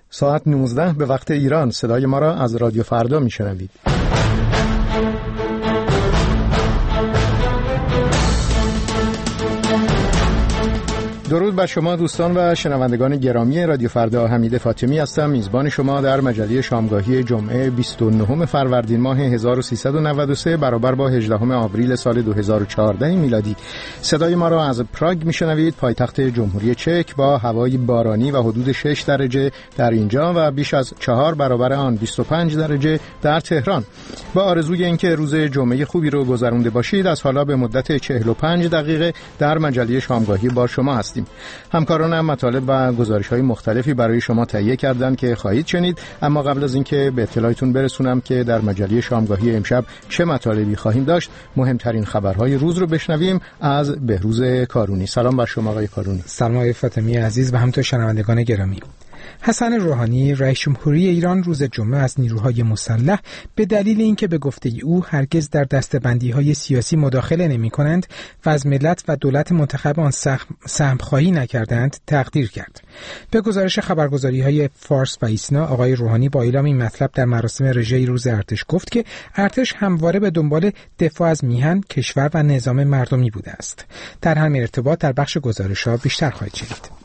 ساعت 19 به وقت ایران. صدای ما را از رادیو فردا میشنوید. درود بر شما دوستان و شنوندگان گرامی رادیو فردا. حمید فاطمی هستم، میزبان شما در مجله شامگاهی جمعه 29 فروردین ماه 1393 برابر با 18 آوریل سال 2014 میلادی. صدای ما را از پراگ میشنوید، پایتخت جمهوری چک، با هوای بارانی و حدود 6 درجه در اینجا و بیش از 4 برابر آن 25 درجه در تهران. با آرزوی اینکه روز جمعه خوبی رو گذرونده باشید، از حالا به مدت 45 دقیقه در مجله شامگاهی با شما هستیم. همکارانم مطالب و گزارش‌های مختلفی برای شما تهیه کردن که خواهید شنید، اما قبل از اینکه به اطلاعتون برسونم که در مجله شامگاهی امشب چه مطالبی خواهیم داشت، مهمترین خبرهای روز رو بشنویم از بهروز کارونی. سلام بر شما آقای کارونی. سلام آقای فاطمی عزیز و همینطور شنوندگان گرامی. حسن روحانی رئیس جمهوری ایران روز جمعه از نیروهای مسلح به دلیل اینکه به گفته او هرگز در دسته‌بندی‌های سیاسی مداخله نمی‌کنند و از ملت و دولت منتخب آن سهم‌خواهی نکردند تقدیر کرد. به گزارش خبرگزاری‌های فارس و ایسنا، آقای روحانی با اعلام این مطلب در مراسم رژه روز ارتش گفت که ارتش همواره به دنبال دفاع از میهن، کشور و نظام مردمی بوده است. در همین ارتباط در بخش گزارش‌ها بیشتر خواهید شنید.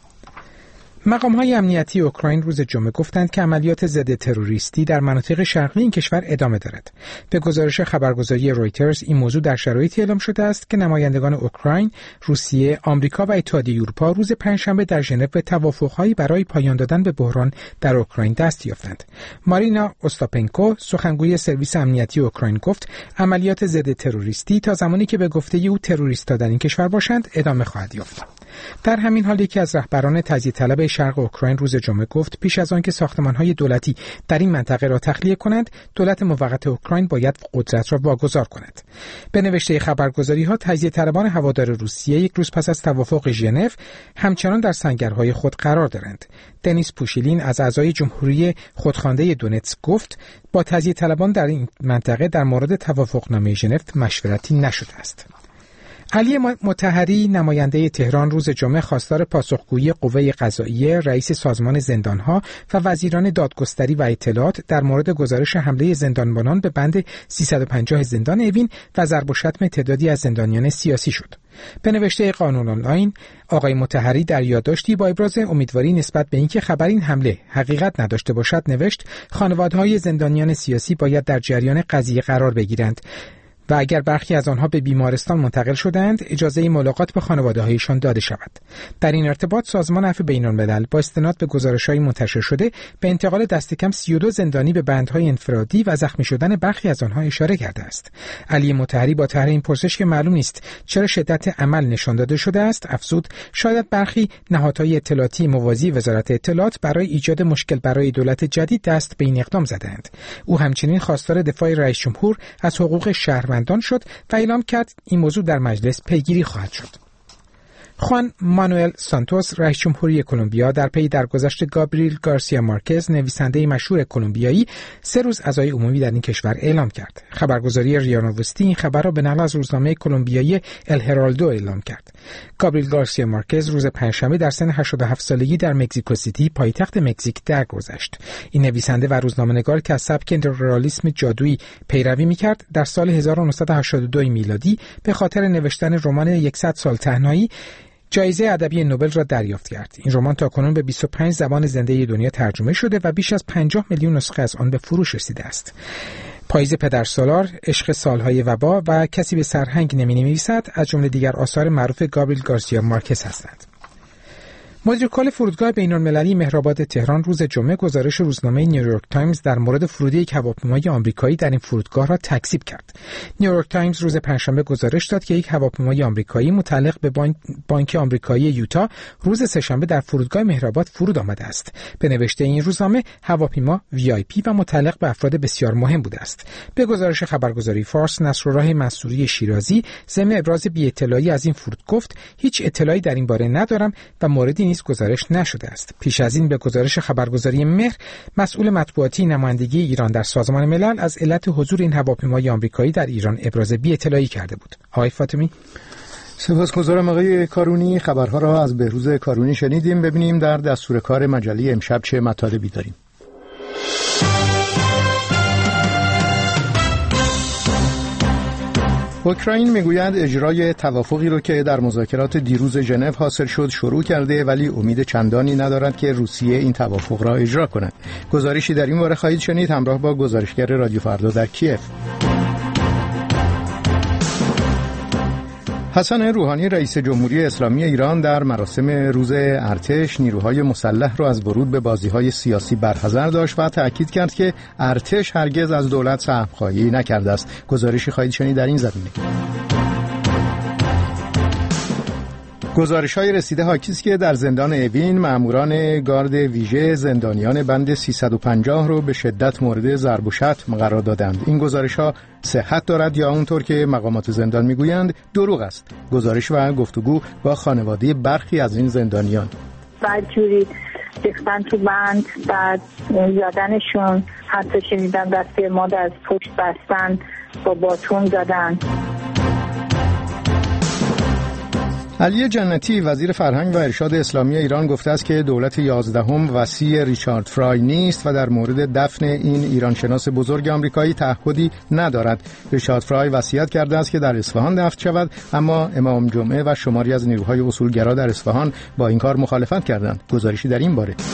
مقام‌های امنیتی اوکراین روز جمعه گفتند که عملیات ضد تروریستی در مناطق شرقی این کشور ادامه دارد. به گزارش خبرگزاری رویترز، این موضوع در شرایطی اعلام شده است که نمایندگان اوکراین، روسیه، آمریکا و اتحادیه اروپا روز پنجشنبه در ژنو به توافق‌هایی برای پایان دادن به بحران در اوکراین دست یافتند. مارینا اوستاپنکو، سخنگوی سرویس امنیتی اوکراین، گفت عملیات ضد تروریستی تا زمانی که به گفته او تروریست‌ها در این کشور باشند ادامه خواهد یافت. در همین حال یکی از رهبران تجزیه طلب شرق اوکراین روز جمعه گفت پیش از آن که ساختمان‌های دولتی در این منطقه را تخلیه کنند، دولت موقت اوکراین باید قدرت را واگذار کند. به نوشته خبرگزاری‌ها، تجزیه طلبان هوادار روسیه یک روز پس از توافق ژنو همچنان در سنگرهای خود قرار دارند. دنیس پوشیلین از اعضای جمهوری خودخوانده دونتسک گفت با تجزیه طلبان در این منطقه در مورد توافقنامه ژنو مشورتی نشده است. علی مطهری، نماینده تهران، روز جمعه خواستار پاسخگویی قوه قضاییه، رئیس سازمان زندانها و وزیران دادگستری و اطلاعات در مورد گزارش حمله زندانبانان به بند 350 زندان اوین و ضرب و شتم تعدادی از زندانیان سیاسی شد. به نوشته قانون آنلاین، آقای مطهری در یادداشتی با ابراز امیدواری نسبت به اینکه خبر این حمله حقیقت نداشته باشد نوشت خانواده‌های زندانیان سیاسی باید در جریان قضیه قرار بگیرند و اگر برخی از آنها به بیمارستان منتقل شدند، اجازه ملاقات به خانواده‌هایشان داده شود. در این ارتباط سازمان عفو بین‌الملل با استناد به گزارش‌های منتشر شده به انتقال دست کم 32 زندانی به بندهای انفرادی و زخمی شدن برخی از آنها اشاره کرده است. علی مطهری با طرح این پرسش که معلوم نیست چرا شدت عمل نشان داده شده است، افزود شاید برخی نهادهای اطلاعاتی موازی وزارت اطلاعات برای ایجاد مشکل برای دولت جدید دست به این اقدام زدند. او همچنین خواستار دفاع رئیس جمهور از حقوق شهروندان شد و اعلام کرد این موضوع در مجلس پیگیری خواهد شد. خوان مانوئل سانتوس، رئیس جمهوری کلمبیا، در پی درگذشت گابریل گارسیا مارکز، نویسنده مشهور کلمبیایی، 3 روز عزای عمومی در این کشور اعلام کرد. خبرگزاری ریا نوستی این خبر را به نقل از روزنامه کلمبیایی ال هرالدو اعلام کرد. گابریل گارسیا مارکز روز پنجشنبه در سن 87 سالگی در مکزیکو سیتی، پایتخت مکزیک، درگذشت. این نویسنده و روزنامه‌نگار که از سبک رئالیسم جادویی پیروی می‌کرد، در سال 1982 میلادی به خاطر نوشتن رمان 100 سال تنهایی جایزه ادبی نوبل را دریافت کرد. این رمان تاکنون به 25 زبان زنده دنیا ترجمه شده و بیش از 50 میلیون نسخه از آن به فروش رسیده است. پاییز پدرسالار، عشق سالهای وبا و کسی به سرهنگ نمی‌نویسد از جمله دیگر آثار معروف گابریل گارسیا مارکز هستند. مدیر کل فرودگاه بین‌المللی مهرآباد تهران روز جمعه گزارش روزنامه نیویورک تایمز در مورد فرود یک هواپیمای آمریکایی در این فرودگاه را تکذیب کرد. نیویورک تایمز روز پنجشنبه گزارش داد که یک هواپیمای آمریکایی متعلق به بانک آمریکایی یوتا روز سه‌شنبه در فرودگاه مهرآباد فرود آمده است. به نوشته این روزنامه، هواپیما VIP و متعلق به افراد بسیار مهم بوده است. به گزارش خبرگزاری فارس، نصرالله منصوری شیرازی ضمن ابراز بی‌اطلاعی از این فرود گفت هیچ اطلاعی در این باره ندارم و موردی گزارش نشده است. پیش از این به گزارش خبرگزاری مهر، مسئول مطبوعاتی نمایندگی ایران در سازمان ملل از علت حضور این هواپیمای آمریکایی در ایران ابراز بی‌اطلاعی کرده بود. آقای فاطمی، سپاسگزارم آقای کارونی. خبرها را از بهروز کارونی شنیدیم. ببینیم در دستور کار مجله امشب چه مطالبی داریم. اوکراین میگوید اجرای توافقی رو که در مذاکرات دیروز ژنو حاصل شد شروع کرده، ولی امید چندانی ندارد که روسیه این توافق را اجرا کند. گزارشی در این باره خواهید شنید همراه با گزارشگر رادیو فردا در کیف. حسن روحانی رئیس جمهوری اسلامی ایران در مراسم روز ارتش نیروهای مسلح را از ورود به بازی‌های سیاسی برحذر داشت و تأکید کرد که ارتش هرگز از دولت سهم‌خواهی نکرده است. گزارشی خواهید شنید در این زمینه. گزارش‌های رسیده حاکی است که در زندان اوین مأموران گارد ویژه زندانیان بند 350 رو به شدت مورد ضرب و شتم قرار دادند. این گزارش‌ها صحت دارد یا اونطور که مقامات زندان میگویند دروغ است؟ گزارش و گفتگو با خانواده برخی از این زندانیان. بدجوری ریختن تو بند، بعد زدنشون، حتی شنیدن دست ما از پشت بستن، با باتون زدن. علی جنتی وزیر فرهنگ و ارشاد اسلامی ایران گفته است که دولت 11 وصی ریچارد فرای نیست و در مورد دفن این ایرانشناس بزرگ آمریکایی تعهدی ندارد. ریچارد فرای وصیت کرده است که در اصفهان دفن شود، اما امام جمعه و شماری از نیروهای اصولگرا در اصفهان با این کار مخالفت کردند. گزارشی در این باره.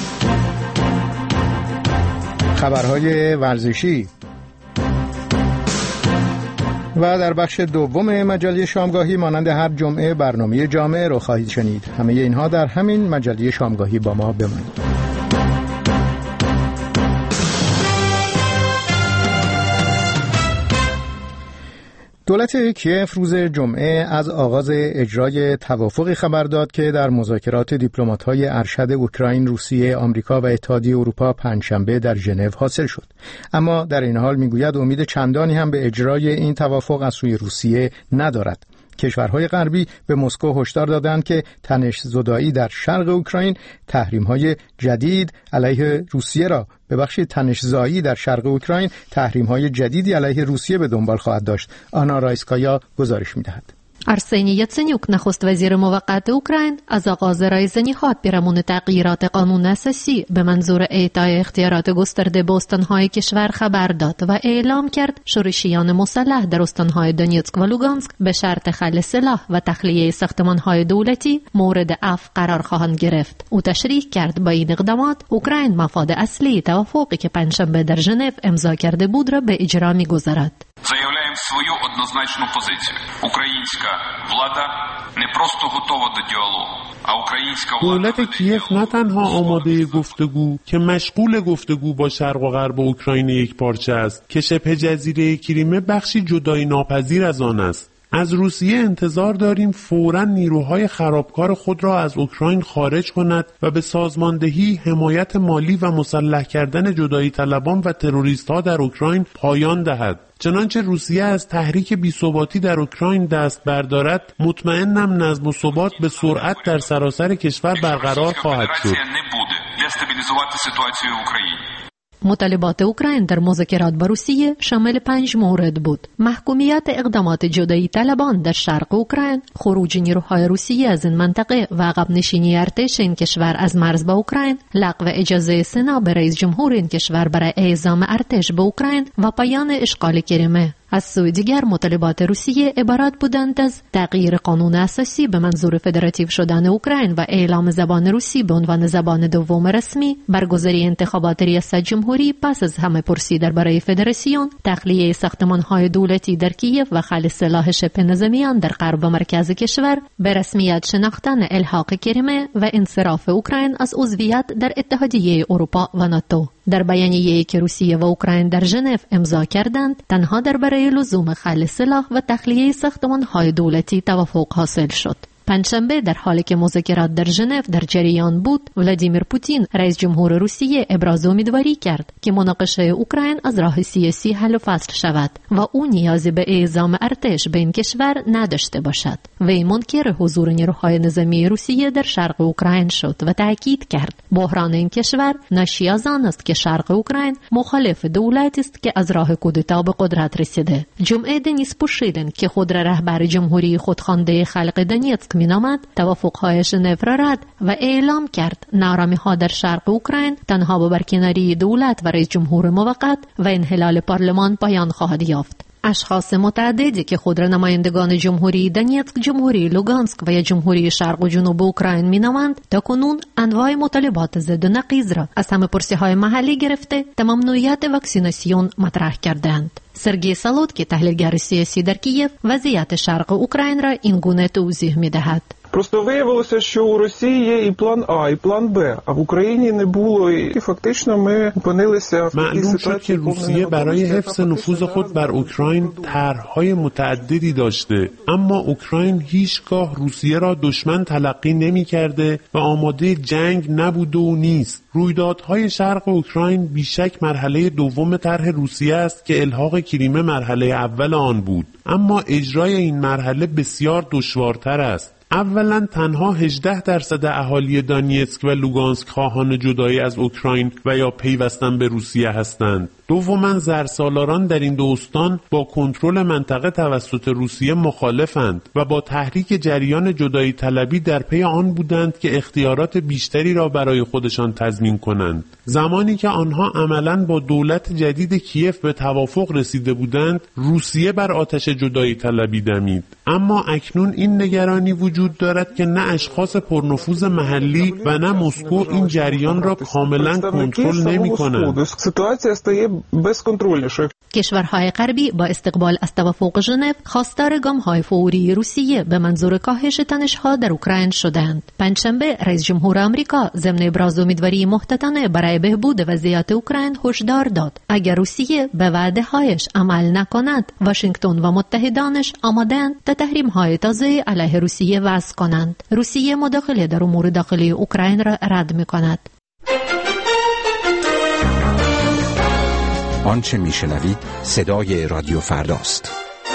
خبرهای ورزشی و در بخش دوم مجله شامگاهی مانند هر جمعه برنامه جامعه رو خواهید شنید. همه اینها در همین مجله شامگاهی با ما بمانید. دولت کیف روز جمعه از آغاز اجرای توافقی خبر داد که در مذاکرات دیپلمات‌های ارشد اوکراین، روسیه، آمریکا و اتحادیه اروپا پنجشنبه در ژنو حاصل شد. اما در این حال میگوید امید چندانی هم به اجرای این توافق از سوی روسیه ندارد. کشورهای غربی به مسکو هشدار دادند که تنش‌زدایی در شرق اوکراین تحریم‌های جدید علیه روسیه را تنش‌زایی در شرق اوکراین تحریم‌های جدیدی علیه روسیه به دنبال خواهد داشت. آنا رایسکایا گزارش می‌دهد. ارسنی یاتسنیوک نخست وزیر موقت اوکراین از آغاز رایزنی خواد پیرامون تغییرات قانون اساسی به منظور اعطای اختیارات گسترده به استانهای کشور خبر داد و اعلام کرد شورشیان مسلح در استانهای دونیتسک و لوگانسک به شرط خلع سلاح و تخلیه ساختمانهای دولتی مورد عفو قرار خواهند گرفت. او تشریح کرد با این اقدامات اوکراین مفاد اصلی توافقی که پنجشنبه در ژنو امضا کرده بود را به اجرا می‌گذارد. Заявляем свою однозначную позицию. Українська влада не просто готова до діалогу, а українська влада دولت کیف نه تنها آماده گفتگو که مشغول گفتگو با شرق و غرب اوکراین یکپارچه است که شبه جزیره کریمه بخشی جدایی ناپذیر از آن است. از روسیه انتظار داریم فوراً نیروهای خرابکار خود را از اوکراین خارج کند و به سازماندهی، حمایت مالی و مسلح کردن جدایی طلبان و تروریست‌ها در اوکراین پایان دهد. چنانچه روسیه از تحریک بی‌ثباتی در اوکراین دست بردارد، مطمئنم نظم و ثبات به سرعت در سراسر کشور برقرار خواهد شد. مطالبات اوکراین در مذاکرات با روسیه شامل 5 مورد بود: محکومیت اقدامات جدایی طلبان در شرق اوکراین، خروج نیروهای روسیه از این منطقه و عقب نشینی ارتش این کشور از مرز با اوکراین، لغو اجازه سنا به رئیس جمهور این کشور برای اعزام ارتش به اوکراین و پایان اشغال کریمه. از سوی دیگر مطالبات روسیه عبارت بودند از تغییر قانون اساسی به منظور فدراتیو شدن اوکراین و اعلام زبان روسی به عنوان زبان دوم رسمی، برگزاری انتخابات ریاست جمهوری پس از همه پرسی درباره فدراسیون، تخلیه ساختمان‌های دولتی در کیف و خلع سلاح شبه نظامیان در غرب و مرکز کشور، به رسمیت شناختن الحاق کریمه و انصراف اوکراین از عضویت در اتحادیه اروپا و ناتو. در بیانیه‌ای که روسیه و اوکراین در ژنو امضا کردند، تنها درباره لزوم خلع سلاح و تخلیه ساختمان‌های دولتی توافق حاصل شد. پنجشنبه در حالی که مذاکرات در ژنو در جریان بود، ولادیمیر پوتین رئیس جمهور روسیه ابراز امیدواری کرد که مناقشه اوکراین از راه سیاسی حل و فصل شود و او نیازی به اعزام ارتش به این کشور نداشته باشد. وی منکر حضور نیروهای نظامی روسیه در شرق اوکراین شد و تاکید کرد بحران این کشور ناشی از آن است که شرق اوکراین مخالف دولتی است که از راه کودتا به قدرت رسیده. جمعه دنیس پوشیلین که خود را رهبر جمهوری خودخوانده خلق دنیتسک مینامد، توافق‌های ژنو را رد و اعلام کرد نارامی‌ها در شرق اوکراین تنها با برکناری دولت و رئیس جمهور موقت و انحلال پارلمان پایان خواهد یافت. اشخاص متعددی که خود را نمایندگان جمهوری دنیتسک، جمهوری لوگانسک و یا جمهوری شرق و جنوب اوکراین مینامند، تاکنون انواع مطالبات ضد و نقیض را از همه پرسی‌های محلی گرفته تا ممنوعیت واکسیناسیون مطرح کردند. سرگئی سالوتکی، تحلیلگر سیاسی در کیف، وضعیت شرق اوکراین را این گونه توضیح می‌دهد. Просто виявилося, що у Росії є і план А, і план Б, а в Україні не було, і фактично ми опинилися в такій معلوم شد که روسیه برای حفظ نفوذ خود بر اوکراین طرح‌های متعددی داشته، اما اوکراین هیچگاه روسیه را دشمن تلقی نمی‌کرده و آماده جنگ نبوده و نیست. رویدادهای شرق اوکراین بیشک مرحله دوم طرح روسیه است که الحاق کریمه مرحله اول آن بود، اما اجرای این مرحله بسیار دشوارتر است. اولا تنها 18% اهالی دانیتسک و لوگانسک خواهان جدایی از اوکراین و یا پیوستن به روسیه هستند. دوما زرسالاران در این دو استان با کنترل منطقه توسط روسیه مخالفند و با تحریک جریان جدایی طلبی در پی آن بودند که اختیارات بیشتری را برای خودشان تضمین کنند. زمانی که آنها عملاً با دولت جدید کیف به توافق رسیده بودند، روسیه بر آتش جدایی طلبی دمید. اما اکنون این نگرانی وجود دارد که نه اشخاص پرنفوذ محلی و نه مسکو این جریان را کاملاً کنترل نمی‌کنند. کشورهای غربی با استقبال از توافق ژنو خواستار گام‌های فوری روسیه به منظور کاهش تنش‌ها در اوکراین شدند. پنجشنبه رئیس جمهور آمریکا ضمن ابراز امیدواری محتاطانه برای بهبود وضعیت اوکراین هشدار داد اگر روسیه به وعده‌هایش عمل نکند، واشنگتن و متحدانش آماده‌اند تا تحریم‌های تازه علیه روسیه وضع کنند. روسیه مداخله در امور داخلی اوکراین را رد می‌کند. آنچه میشنوید صدای رادیو فرداست.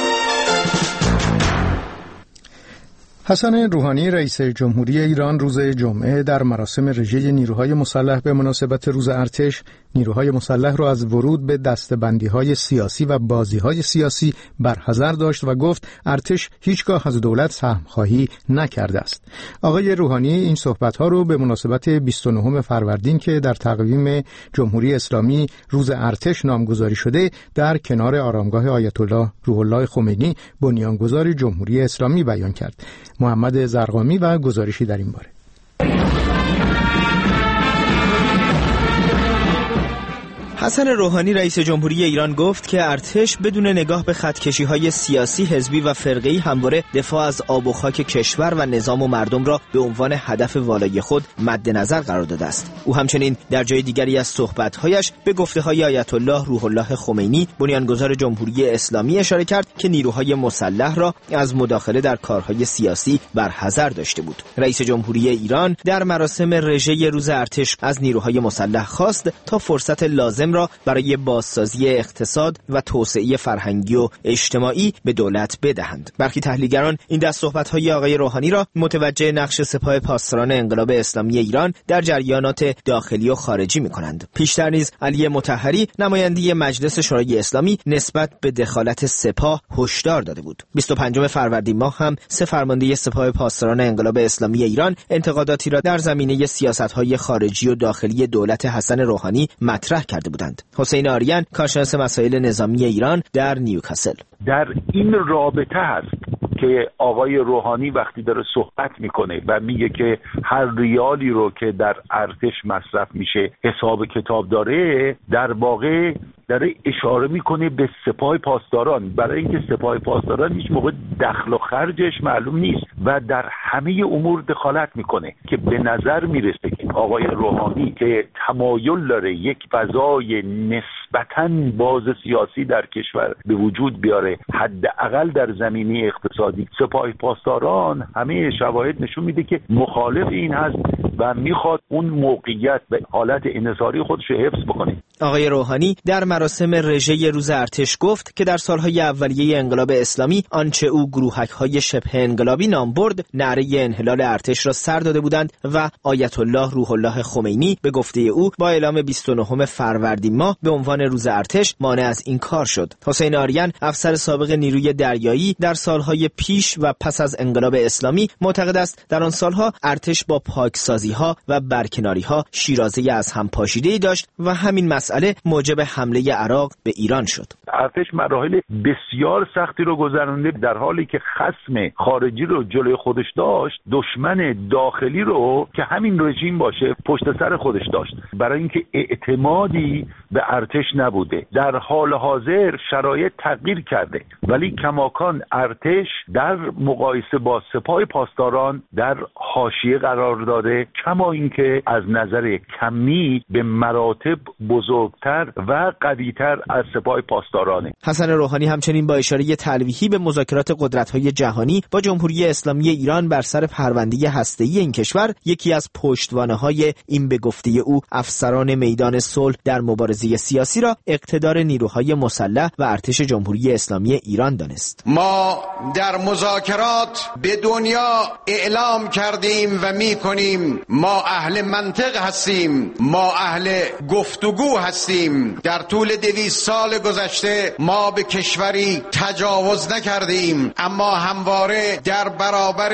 حسن روحانی رئیس جمهوری ایران روز جمعه در مراسم رژه نیروهای مسلح به مناسبت روز ارتش نیروهای مسلح را از ورود به دسته‌بندی‌های سیاسی و بازی‌های سیاسی برحذر داشت و گفت ارتش هیچگاه از دولت سهم‌خواهی نکرده است. آقای روحانی این صحبت‌ها رو به مناسبت 29 فروردین که در تقویم جمهوری اسلامی روز ارتش نامگذاری شده در کنار آرامگاه آیت الله روح الله خمینی بنیانگذار جمهوری اسلامی بیان کرد. محمد زرقامی و گزارشی در این باره. حسن روحانی رئیس جمهوری ایران گفت که ارتش بدون نگاه به خطکشی‌های سیاسی، حزبی و فرقه‌ای همواره دفاع از آب و خاک کشور و نظام و مردم را به عنوان هدف والای خود مد نظر قرار داده است. او همچنین در جای دیگری از صحبت‌هایش به گفته‌های آیت الله روح الله خمینی بنیانگذار جمهوری اسلامی اشاره کرد که نیروهای مسلح را از مداخله در کارهای سیاسی برحذر داشته بود. رئیس جمهوری ایران در مراسم رژه روز ارتش از نیروهای مسلح خواست تا فرصت لازم را برای بازسازی اقتصاد و توسعه فرهنگی و اجتماعی به دولت بدهند. برخی تحلیلگران این دست صحبت‌های آقای روحانی را متوجه نقش سپاه پاسداران انقلاب اسلامی ایران در جریانات داخلی و خارجی می‌کنند. پیشتر نیز علی مطهری نماینده مجلس شورای اسلامی نسبت به دخالت سپاه هشدار داده بود. 25 فروردین ماه هم سه فرمانده سپاه پاسداران انقلاب اسلامی ایران انتقاداتی را در زمینه سیاست‌های خارجی و داخلی دولت حسن روحانی مطرح کرده بودند. حسین آریان، کارشناس مسائل نظامی ایران در نیوکاسل: در این رابطه هست که آقای روحانی وقتی داره صحبت میکنه و میگه که هر ریالی رو که در ارتش مصرف میشه حساب کتاب داره، در واقع داره اشاره میکنه به سپاه پاسداران، برای اینکه سپاه پاسداران هیچ موقع دخل و خرجش معلوم نیست و در همه امور دخالت میکنه که به نظر میرسه که آقای روحانی که تمایل داره یک فضای نسبتاً باز سیاسی در کشور به وجود بیاره، حداقل در زمینه اقتصادی، سپاه پاسداران همه شواهد نشون میده که مخالف این هست و میخواد اون موقعیت به حالت انحصاری خودش حفظ بکنه. آقای روحانی در مراسم رژه روز ارتش گفت که در سالهای اولیه انقلاب اسلامی آنچه او گروهک‌های شبه انقلابی نام برد، نعره انحلال ارتش را سر داده بودند و آیت الله روح الله خمینی به گفته او با اعلام 29 فروردین ماه به عنوان روز ارتش مانع از این کار شد. حسین آریان، افسر سابق نیروی دریایی، در سالهای پیش و پس از انقلاب اسلامی معتقد است در آن سالها ارتش با پاکسازی‌ها و برکناری‌ها شیرازه از هم پاشیده‌ای داشت و همین مسئله موجب حمله عراق به ایران شد. ارتش مراحل بسیار سختی رو گذرانده، در حالی که خصم خارجی رو جلوی خودش داشت، دشمن داخلی رو که همین رژیم باشه پشت سر خودش داشت، برای اینکه اعتمادی به ارتش نبوده. در حال حاضر شرایط تغییر کرده، ولی کماکان ارتش در مقایسه با سپاه پاسداران در حاشیه قرار داده، کما اینکه از نظر کمی به مراتب بزرگتر و قوی‌تر از سپاه پاسدارانه. حسن روحانی همچنین با اشاره تلویحی به مذاکرات قدرت‌های جهانی با جمهوری اسلامی ایران بر سر پرونده هسته‌ای این کشور، یکی از پشتوانه‌های این به گفته او افسران میدان صلح در مبارزه سیاسی را اقتدار نیروهای مسلح و ارتش جمهوری اسلامی ایران دانست. ما در مذاکرات به دنیا اعلام کردیم و می‌کنیم ما اهل منطق هستیم، ما اهل گفتگو هستیم. در طول 200 سال گذشته ما به کشوری تجاوز نکردیم، اما همواره در برابر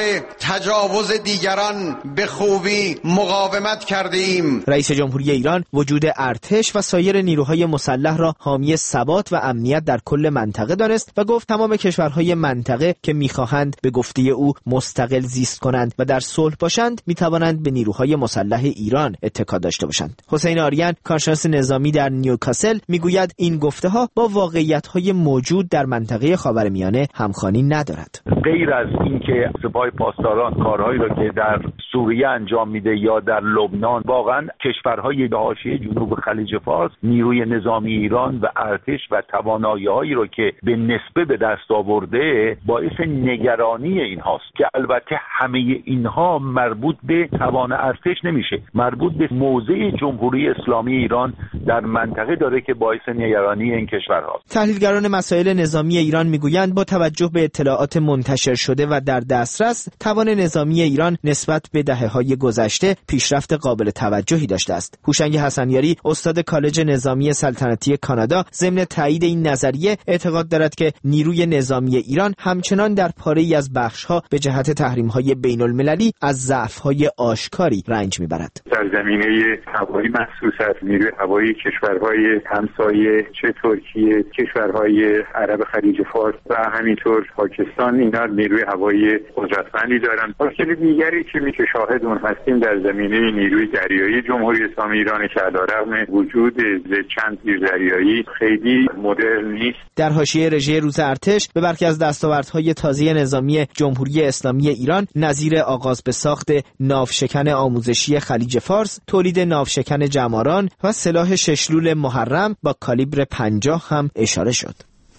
تجاوز دیگران به خوبی مقاومت کردیم. رئیس جمهوری ایران وجود ارتش و سایر نیروهای مسلح را حامی ثبات و امنیت در کل منطقه دانست و گفت تمام کشورهای منطقه که می‌خواهند به گفته او مستقل زیست کنند و در صلح باشند می‌توانند به نیروهای مسلح ایران اتکا داشته باشند. حسین آریان، کارشناس نظامی در نیوکاسل، میگوید این گفته‌ها با واقعیت‌های موجود در منطقه خاورمیانه همخوانی ندارد. غیر از اینکه سپاه پاسداران کارهایی را که در سوریه انجام میده یا در لبنان، واقعا کشورهای حاشیه جنوب خلیج فارس نیروی نظامی ایران و ارتش و توانایی‌هایی را که به نسبه به دست آورده باعث نگرانی اینهاست که البته همه اینها مربوط به توان ارتش نمیشه، مربوط به موضع جمهوری اسلامی ایران در منطقه داره که باعث نگرانی این کشورهاست. تحلیلگران مسائل نظامی ایران میگویند با توجه به اطلاعات منتشر شده و در دسترس، توان نظامی ایران نسبت به دهه‌های گذشته پیشرفت قابل توجهی داشته است. هوشنگ حسنیاری، استاد کالج نظامی سلطنتی کانادا، ضمن تایید این نظریه اعتقاد دارد که نیروی نظامی ایران همچنان در پاره‌ای از بخش‌ها به جهت تحریم‌های بین‌المللی از ضعف‌های آشکاری رنج می‌برد. در زمینه هوایی مخصوص از نیروی هوایی کشورهای همسایه، چه ترکیه، کشورهای عرب خلیج فارس و همینطور پاکستان، اینا نیروی هوایی قدرتمندی دارن. مشکل دیگری که میشه شاهد اون هستیم در زمینه نیروی دریایی جمهوری اسلامی ایران که علیرغم وجود چند زیردریایی خیلی مدرن نیست. در حاشیه رژه روز ارتش به برخی از دستاوردهای تازه نظامی جمهوری اسلامی ایران نظیر آغاز به ساخت ناوشکن آموزشی خلیج فارس، تولید ناوشکن جماران و سلاح ششلول محرم با کالیبر 50 هم اشاره شد.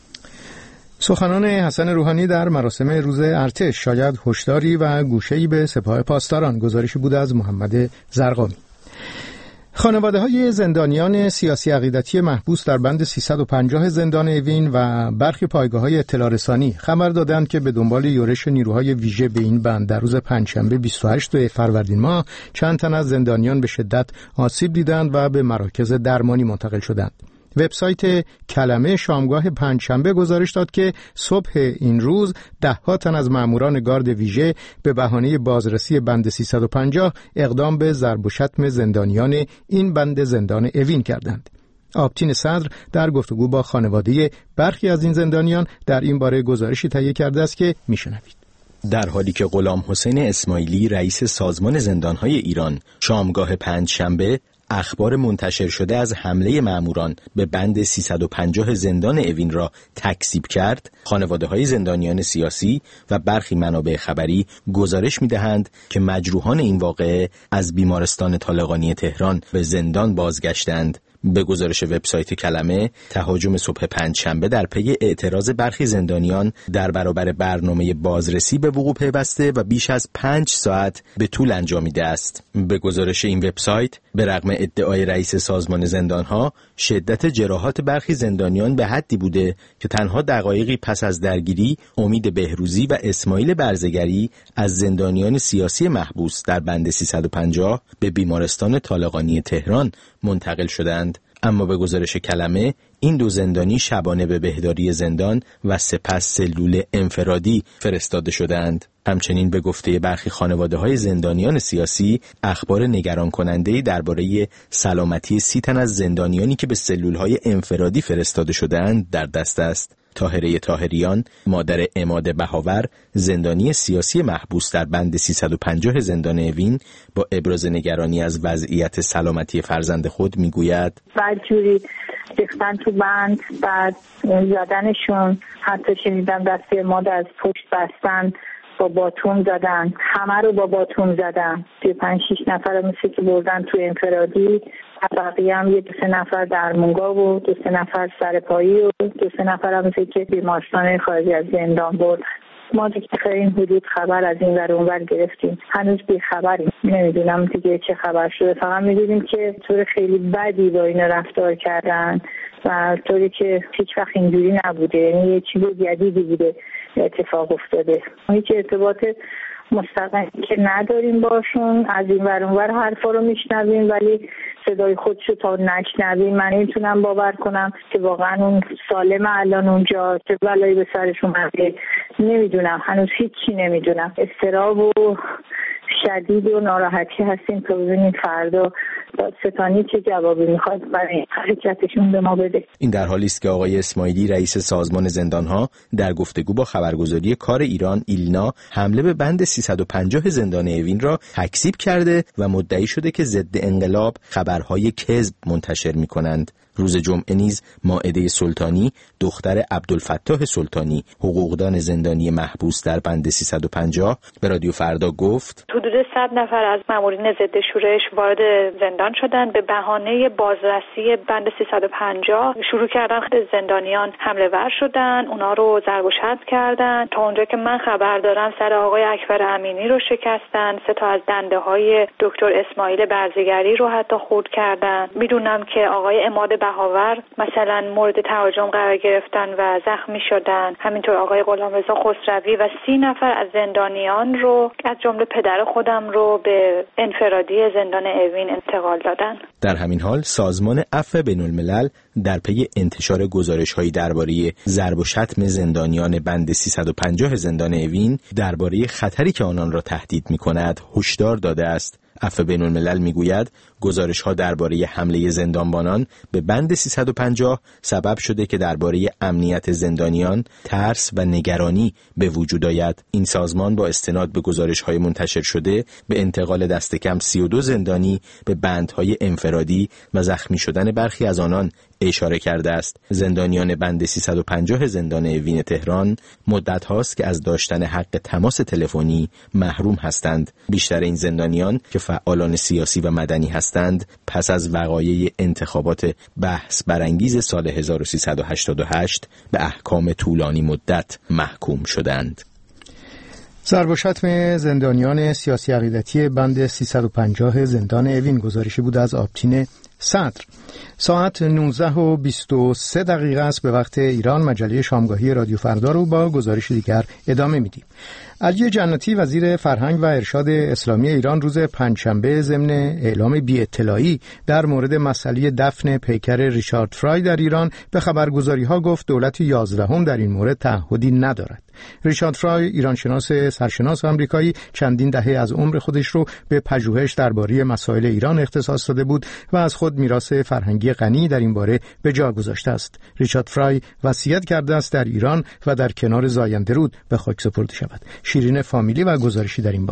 سخنان حسن روحانی در مراسم روز ارتش شاید هشداری و گوشه‌ای به سپاه پاسداران. گزارشی بود از محمد زرقامی. خانواده‌های زندانیان سیاسی عقیدتی محبوس در بند 350 زندان اوین و برخی پایگاه‌های اطلاع رسانی خبر دادند که به دنبال یورش نیروهای ویژه به این بند در روز پنجشنبه 28 فروردین ماه چند تن از زندانیان به شدت آسیب دیدند و به مراکز درمانی منتقل شدند. وبسایت کلمه شامگاه پنجشنبه گزارش داد که صبح این روز ده‌ها تن از ماموران گارد ویژه به بهانه بازرسی بند 350 اقدام به ضرب و شتم زندانیان این بند زندان اوین کردند. آبتین صدر در گفتگو با خانواده برخی از این زندانیان در این باره گزارشی تهیه کرده است که میشنوید. در حالی که غلام حسین اسماعیلی رئیس سازمان زندانهای ایران شامگاه پنجشنبه اخبار منتشر شده از حمله مأموران به بند 350 زندان اوین را تکذیب کرد، خانواده‌های زندانیان سیاسی و برخی منابع خبری گزارش می‌دهند که مجروحان این واقعه از بیمارستان طالقانی تهران به زندان بازگشتند. به گزارش وبسایت کلمه، تهاجم صبح پنجشنبه در پی اعتراض برخی زندانیان در برابر برنامه بازرسی به وقوع پیوسته و بیش از 5 ساعت به طول انجامیده است. به گزارش این وبسایت، به رغم ادعای رئیس سازمان زندانها، شدت جراحات برخی زندانیان به حدی بوده که تنها دقایقی پس از درگیری، امید بهروزی و اسماعیل برزگری از زندانیان سیاسی محبوس در بند 350 به بیمارستان طالقانی تهران منتقل شدند. اما به گزارش کلمه، این دو زندانی شبانه به بهداری زندان و سپس سلول انفرادی فرستاده شدند. همچنین به گفته برخی خانواده‌های زندانیان سیاسی، اخبار نگران کننده‌ای درباره سلامتی 30 تن از زندانیانی که به سلول‌های انفرادی فرستاده شده‌اند در دست است. طاهره طاهریان، مادر عماد بهاور، زندانی سیاسی محبوس در بند 350 زندان اوین، با ابراز نگرانی از وضعیت سلامتی فرزند خود میگوید: بدجوری ریختن تو بند، بعد زدنشون، حتی شنیدم دست مادر از پشت بستن، با باتون زدن، همه رو با باتون زدن. 5-6 نفر مثل که بردن تو انفرادی، بقیه هم 2-3 نفر درمونگاه و 2-3 نفر سرپایی و 2-3 نفر هم مثل که بیمارستان خارجی از زندان بردن. ما دیگه خیلی این حدود خبر از این ور اون ور گرفتیم، هنوز بی‌خبریم، نمیدونم دیگه چه خبر شده. فقط میدونیم که طور خیلی بدی با اینا رفتار کردن و طوری که هیچ وقت اینجوری نبوده، یعنی یه چیز جدیدی بوده اتفاق افتاده. هیچ ارتباط مستقیم که نداریم باشون، از این ور اون ور حرفا رو میشنویم ولی صدای خودشو تا نشنویم من نمیتونم باور کنم که واقعا اون سالم الان اونجا چه بلایی به سرش اومده. نمیدونم، هنوز هیچی نمیدونم. اضطراب و شدید و ناراحتی هستیم تا ببینیم فردا دادستانی چه جوابی میخواد برای حرکتشون به ما بده. این در حالی است که آقای اسماعیلی، رئیس سازمان زندانها، در گفتگو با خبرگزاری کار ایران ایلنا حمله به بند 350 زندان اوین را تکذیب کرده و مدعی شده که ضد انقلاب خبرهای کذب منتشر میکنند. روز جمعه نیز مائده سلطانی، دختر عبدالفتاح سلطانی، حقوقدان زندانی محبوس در بند 350 به رادیو فردا گفت: حدود 100 نفر از مامورین ضد شورش وارد زندان شدند. به بهانه بازرسی بند 350 شروع کردن زندانیان حمله ور شدن، اونا رو ضرب و شتم کردن. تا اونجا که من خبر دارم سر آقای اکبر امینی رو شکستن، 3 تا از دنده های دکتر اسماعیل برزگری رو حتی خورد کردن. میدونم که آقای عماد بهاور مثلا مورد تهاجم قرار گرفتن و زخمی شدن. همینطور آقای غلامرضا خسروی و 30 نفر از زندانیان رو از جمله پدر خودم رو به انفرادی زندان اوین انتقال دادن. در همین حال سازمان عفو بین‌الملل در پی انتشار گزارش‌هایی درباره ضرب و شتم زندانیان بند 350 زندان اوین درباره خطری که آنان را تهدید می‌کند هشدار داده است. عفو بین‌الملل میگوید گزارش‌ها درباره حمله زندانبانان به بند 350 سبب شده که درباره امنیت زندانیان ترس و نگرانی به وجود آید. این سازمان با استناد به گزارش‌های منتشر شده به انتقال دست کم 32 زندانی به بندهای انفرادی و زخمی شدن برخی از آنان اشاره کرده است. زندانیان بند 350 زندان اوین تهران مدت هاست که از داشتن حق تماس تلفنی محروم هستند. بیشتر این زندانیان که فعالان سیاسی و مدنی هستند پس از وقایع انتخابات بحث برانگیز سال 1388 به احکام طولانی مدت محکوم شدند. ضرب و شتم زندانیان سیاسی عقیدتی بند 350 زندان اوین گزارشی بود از آبتین صدر. ساعت 19:23 است به وقت ایران. مجله شامگاهی رادیو فردا رو با گزارش دیگر ادامه میدیم. علی جنتی وزیر فرهنگ و ارشاد اسلامی ایران روز پنجشنبه ضمن اعلام بی‌اطلاعی در مورد مسئله دفن پیکر ریچارد فرای در ایران به خبرگزاری‌ها گفت دولت 11 در این مورد تعهدی ندارد. ریچارد فرای، ایرانشناس سرشناس آمریکایی، چندین دهه از عمر خودش رو به پژوهش درباره مسائل ایران اختصاص داده بود و از خود میراث فرهنگی غنی در این باره به جا گذاشته است. ریچارد فرای وصیت کرده است در ایران و در کنار زاینده رود به خاک سپرده شود. شیرین فامیلی و گزارشی در این باره.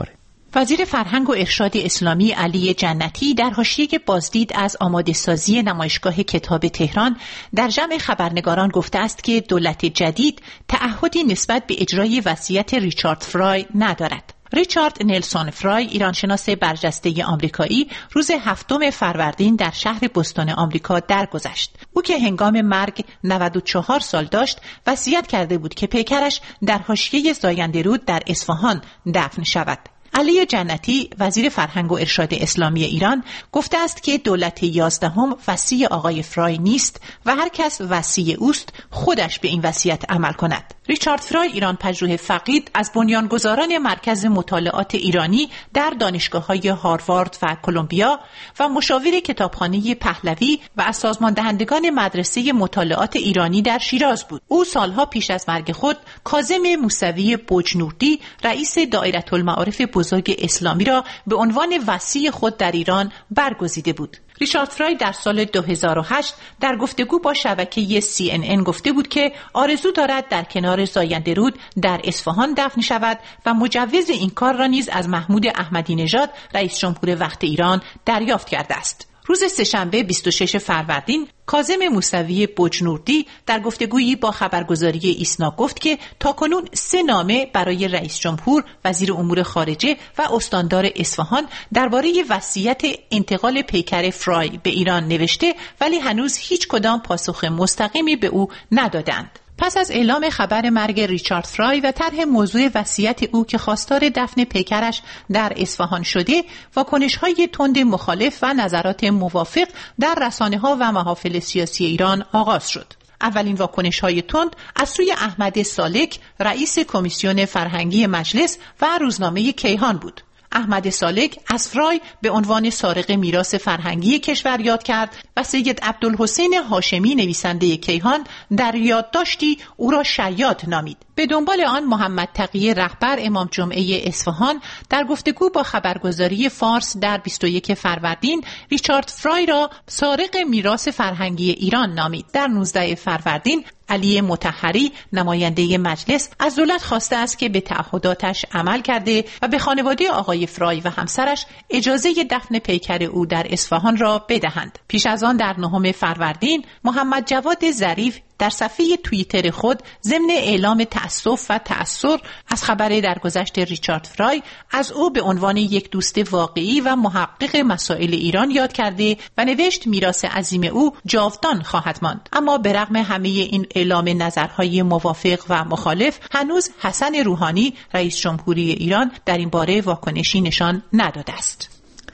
وزیر فرهنگ و ارشاد اسلامی علی جنتی در حاشیه بازدید از آماده‌سازی نمایشگاه کتاب تهران در جمع خبرنگاران گفته است که دولت جدید تعهدی نسبت به اجرای وصیت ریچارد فرای ندارد. ریچارد نلسون فرای، ایرانشناس برجسته آمریکایی، روز 7 فروردین در شهر بوستون آمریکا درگذشت. او که هنگام مرگ 94 سال داشت، وصیت کرده بود که پیکرش در حاشیه زاینده رود در اصفهان دفن شود. علی جنتی، وزیر فرهنگ و ارشاد اسلامی ایران، گفته است که دولت 11 وصی آقای فرای نیست و هر کس وصی اوست خودش به این وصیت عمل کند. ریچارد فرای، ایران پژوه فقید، از بنیانگذاران مرکز مطالعات ایرانی در دانشگاه‌های هاروارد و کلمبیا و مشاور کتابخانه پهلوی و از سازماندهندگان مدرسه مطالعات ایرانی در شیراز بود. او سالها پیش از مرگ خود کاظم موسوی بجنوردی، رئیس دایره المعارف بزرگ اسلامی را به عنوان وصی خود در ایران برگزیده بود. ریچارد فرای در سال 2008 در گفتگو با شبکه CNN گفته بود که آرزو دارد در کنار زاینده رود در اصفهان دفن شود و مجوز این کار را نیز از محمود احمدی نژاد، رئیس جمهور وقت ایران، دریافت کرده است. روز سه‌شنبه 26 فروردین کاظم موسوی بجنوردی در گفتگویی با خبرگزاری ایسنا گفت که تاکنون 3 نامه برای رئیس جمهور، وزیر امور خارجه و استاندار اصفهان درباره وصیت انتقال پیکر فرای به ایران نوشته، ولی هنوز هیچ کدام پاسخ مستقیمی به او ندادند. پس از اعلام خبر مرگ ریچارد فرای و طرح موضوع وصیت او که خواستار دفن پیکرش در اصفهان شده، واکنش‌های تند مخالف و نظرات موافق در رسانه‌ها و محافل سیاسی ایران آغاز شد. اولین واکنش‌های تند از سوی احمد سالک، رئیس کمیسیون فرهنگی مجلس و روزنامه کیهان بود. احمد سالک از فرای به عنوان سارق میراث فرهنگی کشور یاد کرد و سید عبدالحسین هاشمی، نویسنده کیهان، در یادداشتی او را شیاد نامید. به دنبال آن محمد تقی رهبر امام جمعه اصفهان در گفتگو با خبرگزاری فارس در 21 فروردین ریچارد فرای را سارق میراث فرهنگی ایران نامید. در 19 فروردین علی مطهری، نماینده مجلس، از دولت خواسته است که به تعهداتش عمل کرده و به خانواده آقای فرای و همسرش اجازه دفن پیکر او در اصفهان را بدهند. پیش از آن در 9 فروردین محمد جواد ظریف در صفحه توییتر خود ضمن اعلام تأسف و تأثر از خبر درگذشت ریچارد فرای از او به عنوان یک دوست واقعی و محقق مسائل ایران یاد کرده و نوشت میراث عظیم او جاودان خواهد ماند. اما به رغم همه این اعلام نظرهای موافق و مخالف، هنوز حسن روحانی، رئیس جمهوری ایران، در این باره واکنشی نشان نداده است.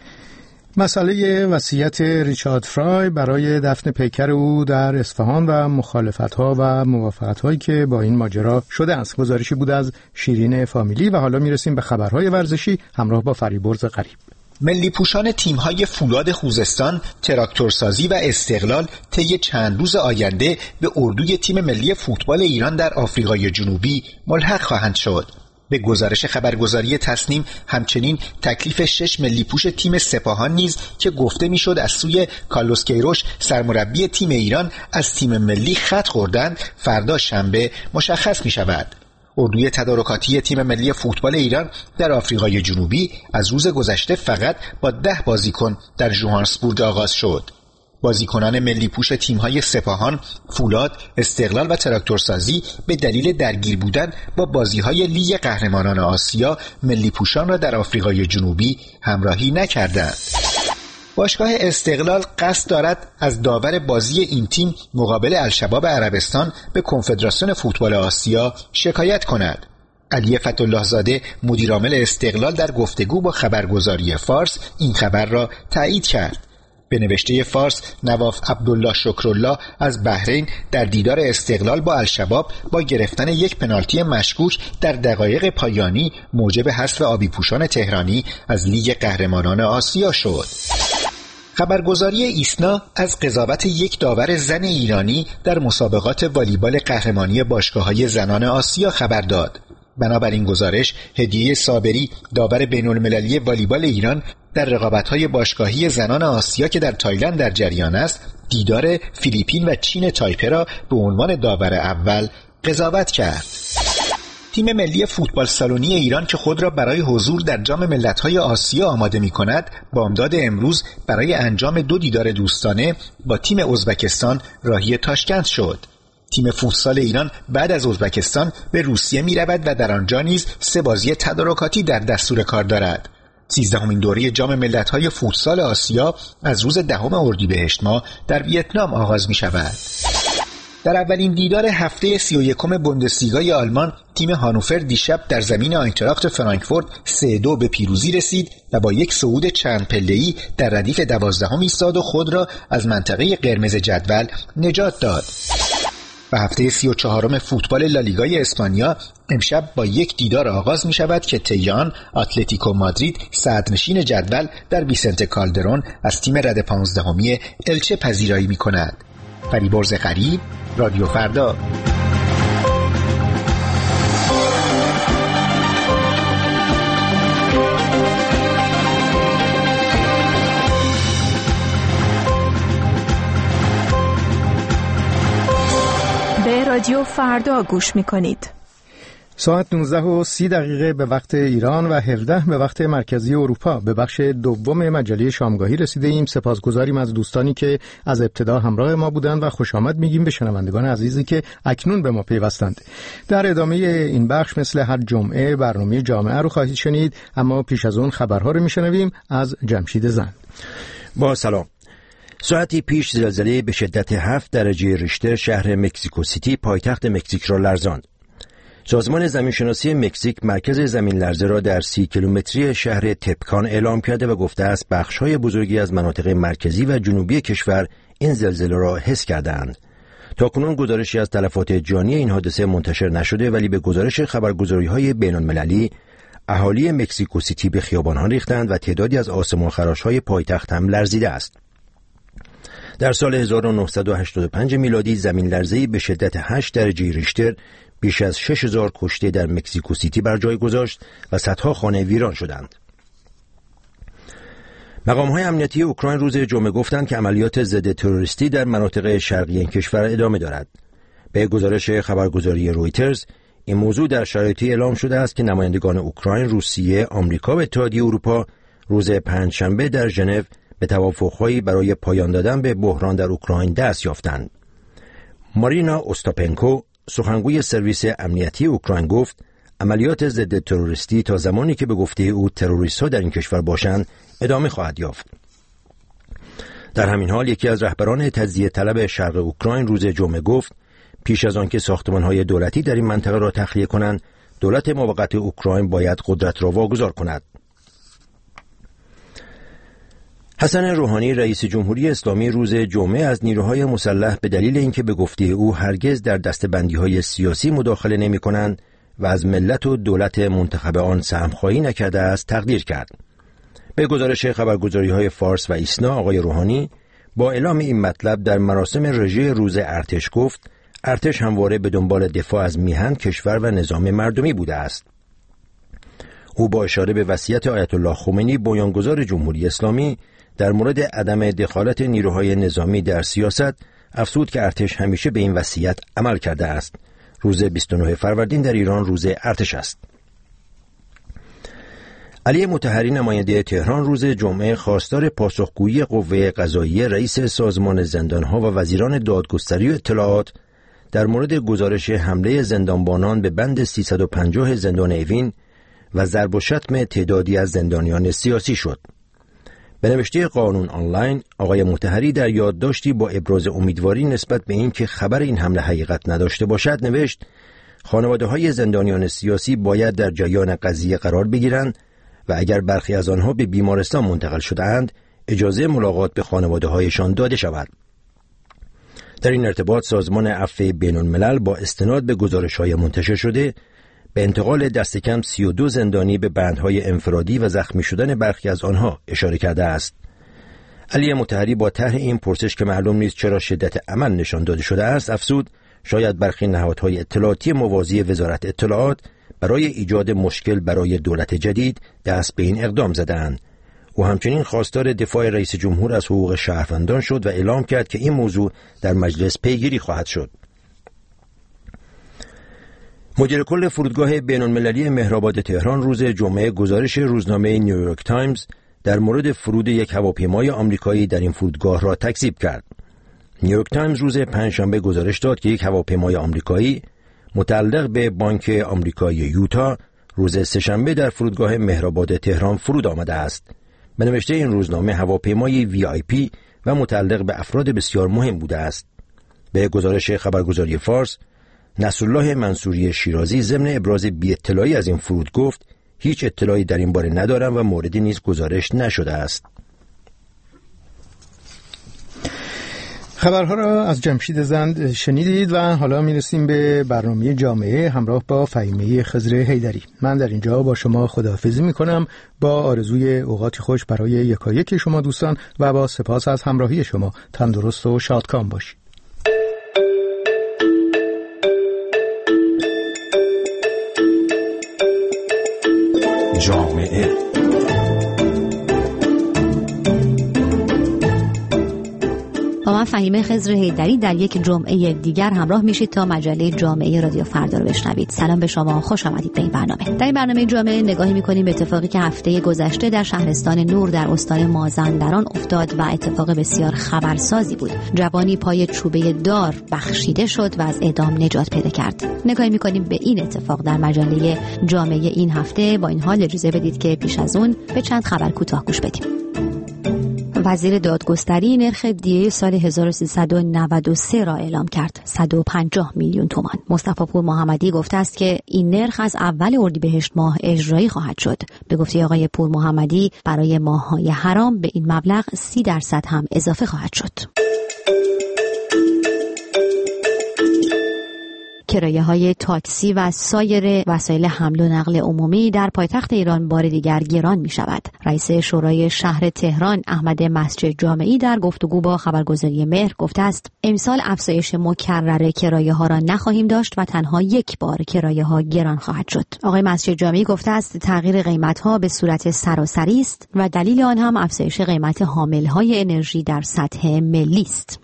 مسئله وصیت ریچارد فرای برای دفن پیکر او در اصفهان و مخالفت‌ها و موافقت‌هایی که با این ماجرا شده است. گزارشی بود از شیرین فامیلی و حالا میرسیم به خبرهای ورزشی همراه با فریبرز غریب. ملی پوشان تیم‌های فولاد خوزستان، تراکتورسازی و استقلال طی چند روز آینده به اردوی تیم ملی فوتبال ایران در آفریقای جنوبی ملحق خواهند شد. به گزارش خبرگزاری تصنیم همچنین تکلیف 6 ملی پوش تیم سپاهان نیز که گفته میشد از سوی کارلوس کیروش سرمربی تیم ایران از تیم ملی خط خوردند، فردا شنبه مشخص می شود. اردوی تدارکاتی تیم ملی فوتبال ایران در آفریقای جنوبی از روز گذشته فقط با 10 بازیکن در ژوهانسبورگ آغاز شد. بازیکنان ملی پوش تیم‌های سپاهان، فولاد، استقلال و تراکتورسازی به دلیل درگیر بودن با بازی‌های لیگ قهرمانان آسیا ملی پوشان را در آفریقای جنوبی همراهی نکردند. باشگاه استقلال قصد دارد از داور بازی این تیم مقابل الشباب عربستان به کنفدراسیون فوتبال آسیا شکایت کند. علی فتح‌الله زاده، مدیرعامل استقلال، در گفتگو با خبرگزاری فارس این خبر را تایید کرد. به نوشته فارس، نواف عبدالله شکرالله از بحرین در دیدار استقلال با الشباب با گرفتن یک پنالتی مشکوک در دقایق پایانی موجب حذف آبی پوشان تهرانی از لیگ قهرمانان آسیا شد. خبرگزاری ایسنا از قضاوت یک داور زن ایرانی در مسابقات والیبال قهرمانی باشگاه‌های زنان آسیا خبر داد. بنابراین گزارش، هدیه صابری، داور بین‌المللی والیبال ایران در رقابت‌های باشگاهی زنان آسیا که در تایلند در جریان است، دیدار فیلیپین و چین تایپه را به عنوان داور اول قضاوت کرد. تیم ملی فوتبال سالونی ایران که خود را برای حضور در جام ملت‌های آسیا آماده می‌کند، بامداد امروز برای انجام 2 دیدار دوستانه با تیم ازبکستان راهی تاشکند شد. تیم فوتسال ایران بعد از ازبکستان به روسیه می‌رود و در آنجا نیز 3 بازی تدارکاتی در دستور کار دارد. 13مین دوره جام ملت‌های فوتسال آسیا از روز 10 اردیبهشت ماه در ویتنام آغاز می‌شود. در اولین دیدار هفته 31 بوندسلیگای آلمان، تیم هانوفر دیشب در زمین آینتراخت فرانکفورت 3-2 به پیروزی رسید و با یک صعود چند پله‌ای در ردیف 12 ایستاد و خود را از منطقه قرمز جدول نجات داد. و هفته 34 فوتبال لالیگای اسپانیا امشب با یک دیدار آغاز می شود که طی اتلتیکو مادرید صدرنشین جدول در ویسنته کالدرون از تیم رده 15 الچه پذیرایی می کند. فریبرز غریب، رادیو فردا. به رادیو فردا گوش می‌کنید. ساعت 19:30 به وقت ایران و 17 به وقت مرکزی اروپا به بخش دوم مجله شامگاهی رسیده ایم. سپاسگزاریم از دوستانی که از ابتدا همراه ما بودند و خوش آمد میگیم به شنوندگان عزیزی که اکنون به ما پیوستند. در ادامه این بخش مثل هر جمعه برنامه جامعه رو خواهید شنید، اما پیش از اون خبرها رو میشنویم از جمشید زند. با سلام. ساعتی پیش زلزله به شدت 7 درجه ریشتر شهر مکزیکو سیتی پایتخت مکزیک را لرزاند. سازمان زمینشناسی مکزیک مرکز زمین لرزه را در 30 کیلومتری شهر تپکان اعلام کرده و گفته است بخش‌های بزرگی از مناطق مرکزی و جنوبی کشور این زلزله را حس کردند. تاکنون گزارشی از تلفات جانی این حادثه منتشر نشده، ولی به گزارش خبرگزاری‌های بین‌المللی اهالی مکزیکو سیتی به خیابان‌ها ریختند و تعدادی از آسمان‌خراش‌های پایتخت هم لرزیده است. در سال 1985 میلادی زمین لرزه‌ای به شدت 8 درجه ریشتر بیش از 6000 کشته در مکزیکو سیتی بر جای گذاشت و صدها خانه ویران شدند. مقام‌های امنیتی اوکراین روز جمعه گفتند که عملیات ضد تروریستی در مناطق شرقی این کشور ادامه دارد. به گزارش خبرگزاری رویترز، این موضوع در شرایطی اعلام شده است که نمایندگان اوکراین، روسیه، آمریکا و اتحادیه اروپا روز پنجشنبه در ژنو به توافق‌هایی برای پایان دادن به بحران در اوکراین دست یافتند. مارینا اوستاپنکو، سخنگوی سرویس امنیتی اوکراین، گفت عملیات ضد تروریستی تا زمانی که به گفته او تروریست‌ها در این کشور باشند ادامه خواهد یافت. در همین حال یکی از رهبران تجزیه طلب شرق اوکراین روز جمعه گفت پیش از آن که ساختمان‌های دولتی در این منطقه را تخلیه کنند، دولت موقت اوکراین باید قدرت را واگذار کند. حسن روحانی رئیس جمهوری اسلامی روز جمعه از نیروهای مسلح به دلیل اینکه به گفته او هرگز در دسته‌بندی‌های سیاسی مداخله نمی‌کنند و از ملت و دولت منتخب آن سهم‌خواهی نکرده است تقدیر کرد. به گزارش خبرگزاری‌های فارس و ایسنا، آقای روحانی با اعلام این مطلب در مراسم رژه روز ارتش گفت ارتش همواره به دنبال دفاع از میهن، کشور و نظام مردمی بوده است. او با اشاره به وصیت آیت الله خمینی بنیانگذار جمهوری اسلامی در مورد عدم دخالت نیروهای نظامی در سیاست افزود که ارتش همیشه به این وصیت عمل کرده است. روز 29 فروردین در ایران روز ارتش است. علی مطهری نماینده تهران روز جمعه خواستار پاسخگویی قوه قضاییه، رئیس سازمان زندانها و وزیران دادگستری و اطلاعات در مورد گزارش حمله زندانبانان به بند 350 زندان اوین و ضرب و شتم تعدادی از زندانیان سیاسی شد. به نوشته قانون آنلاین، آقای مطهری در یادداشتی با ابراز امیدواری نسبت به این که خبر این حمله حقیقت نداشته باشد نوشت خانواده‌های زندانیان سیاسی باید در جریان قضیه قرار بگیرند و اگر برخی از آنها به بیمارستان منتقل شده‌اند اجازه ملاقات به خانواده‌هایشان داده شود. در این ارتباط سازمان عفو بین‌الملل با استناد به گزارش‌های منتشر شده به انتقال دست کم 32 زندانی به بندهای انفرادی و زخمی شدن برخی از آنها اشاره کرده است. علی مطهری با طرح این پرسش که معلوم نیست چرا شدت عمل نشان داده شده است افزود شاید برخی نهادهای اطلاعاتی موازی وزارت اطلاعات برای ایجاد مشکل برای دولت جدید دست به این اقدام زدند. او همچنین خواستار دفاع رئیس جمهور از حقوق شهروندان شد و اعلام کرد که این موضوع در مجلس پیگیری خواهد شد. مدیر کل فرودگاه بین‌المللی مهرآباد تهران روز جمعه گزارش روزنامه نیویورک تایمز در مورد فرود یک هواپیمای آمریکایی در این فرودگاه را تکذیب کرد. نیویورک تایمز روز پنجشنبه گزارش داد که یک هواپیمای آمریکایی متعلق به بانک آمریکایی یوتا روز سه‌شنبه در فرودگاه مهرآباد تهران فرود آمده است. به نوشته این روزنامه هواپیمای VIP و متعلق به افراد بسیار مهم بوده است. به گزارش خبرگزاری فارس، نصرالله منصوری شیرازی ضمن ابراز بی‌اطلاعی از این فرود گفت هیچ اطلاعی در این باره ندارم و موردی نیز گزارش نشده است. خبرها را از جمشید زند شنیدید و حالا میرسیم به برنامه جامعه همراه با فهیمه خضر حیدری. من در اینجا با شما خداحافظی میکنم با آرزوی اوقاتی خوش برای یکایک شما دوستان و با سپاس از همراهی شما. تندرست و شادکام باشید. جامعه با من فهیمه خضر حیدری در یک جمعه دیگر همراه میشید تا مجله جامعه رادیو فردا رو بشنوید. سلام به شما، خوش آمدید به این برنامه. در این برنامه جامعه نگاهی میکنیم به اتفاقی که هفته گذشته در شهرستان نور در استان مازندران افتاد و اتفاق بسیار خبرسازی بود. جوانی پای چوبه دار بخشیده شد و از اعدام نجات پیدا کرد. نگاهی میکنیم به این اتفاق در مجله جامعه این هفته. با این حال اجازه بدید که پیش از اون به چند خبر کوتاه گوش بدیم. وزیر دادگستری نرخ دیه سال 1393 را اعلام کرد، 150 میلیون تومان. مصطفی پور محمدی گفته است که این نرخ از اول اردیبهشت ماه اجرایی خواهد شد. به گفته آقای پور محمدی برای ماه‌های حرام به این مبلغ 30% هم اضافه خواهد شد. کرایه‌های تاکسی و سایر وسایل حمل و نقل عمومی در پایتخت ایران بار دیگر گران می‌شود. رئیس شورای شهر تهران احمد مسجد جامعی در گفتگو با خبرگزاری مهر گفته است امسال افزایش مکرر کرایه‌ها را نخواهیم داشت و تنها یک بار کرایه‌ها گران خواهد شد. آقای مسجد جامعی گفته است تغییر قیمت‌ها به صورت سراسری است و دلیل آن هم افزایش قیمت حامل‌های انرژی در سطح ملی است.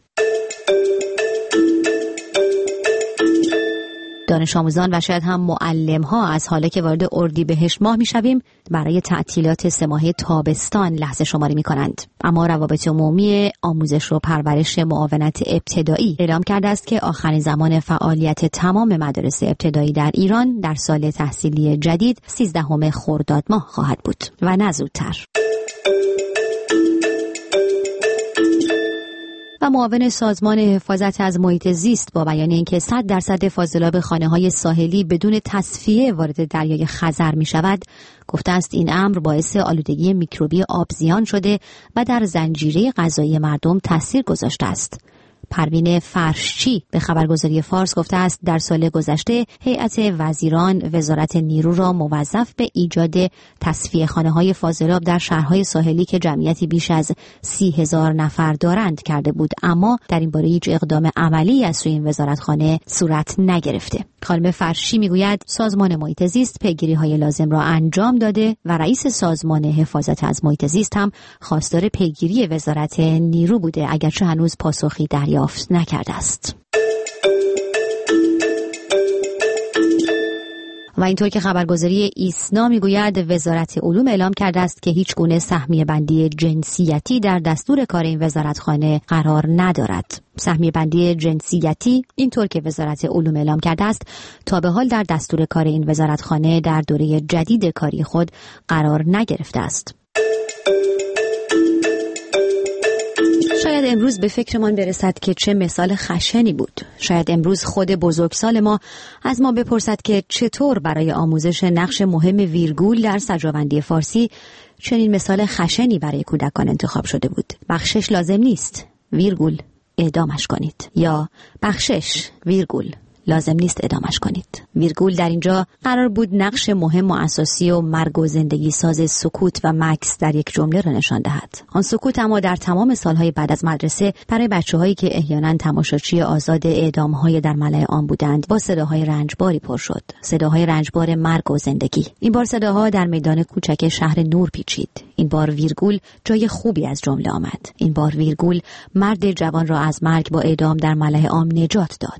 دانش آموزان و شاید هم معلم‌ها از حالا که وارد اردیبهشت ماه می‌شویم برای تعطیلات 3 ماهه تابستان لحظه شماری می‌کنند. اما روابط عمومی آموزش و پرورش معاونت ابتدایی اعلام کرده است که آخرین زمان فعالیت تمام مدارس ابتدایی در ایران در سال تحصیلی جدید 13 خرداد ماه خواهد بود و نه زودتر. و معاون سازمان حفاظت از محیط زیست با بیان اینکه 100% فاضلاب خانه‌های ساحلی بدون تصفیه وارد دریای خزر می‌شود، گفته است این امر باعث آلودگی میکروبی آبزیان شده و در زنجیره غذایی مردم تاثیر گذاشته است. پروین فرشچی به خبرگزاری فارس گفته است در سال گذشته هیئت وزیران وزارت نیرو را موظف به ایجاد تصفیه خانه‌های فاضلاب در شهرهای ساحلی که جمعیتی بیش از 30,000 نفر دارند کرده بود، اما در این باره هیچ اقدام عملی از سوی این وزارتخانه صورت نگرفته. خانم فرشچی میگوید سازمان محیط زیست پیگیری‌های لازم را انجام داده و رئیس سازمان حفاظت از محیط زیست هم خواستار پیگیری وزارت نیرو بوده، اگرچه هنوز پاسخی دریافت نکرده است. و اینطور که خبرگزاری ایسنا میگوید وزارت علوم اعلام کرده است که هیچ گونه سهمیه بندی جنسیتی در دستور کار این وزارتخانه قرار ندارد. سهمیه بندی جنسیتی اینطور که وزارت علوم اعلام کرده است تا به حال در دستور کار این وزارتخانه در دوره جدید کاری خود قرار نگرفته است. شاید امروز به فکرمان برسد که چه مثال خشنی بود. شاید امروز خود بزرگسال ما از ما بپرسد که چطور برای آموزش نقش مهم ویرگول در سجاوندی فارسی چنین مثال خشنی برای کودکان انتخاب شده بود. بخشش لازم نیست، ویرگول اعدامش کنید، یا بخشش ویرگول لازم نیست اعدامش کنید. ویرگول در اینجا قرار بود نقش مهم و اساسی و مرگ و زندگی ساز سکوت و مکث در یک جمله را نشان دهد. آن سکوت اما در تمام سالهای بعد از مدرسه برای بچه‌هایی که احیانا تماشاچی آزاد اعدام‌های در ملأ عام بودند با صداهای رنجباری پر شد. صداهای رنجبار مرگ و زندگی. این بار صداها در میدان کوچک شهر نور پیچید. این بار ویرگول جای خوبی از جمله آمد. این بار ویرگول مرد جوان را از مرگ با اعدام در ملأ عام نجات داد.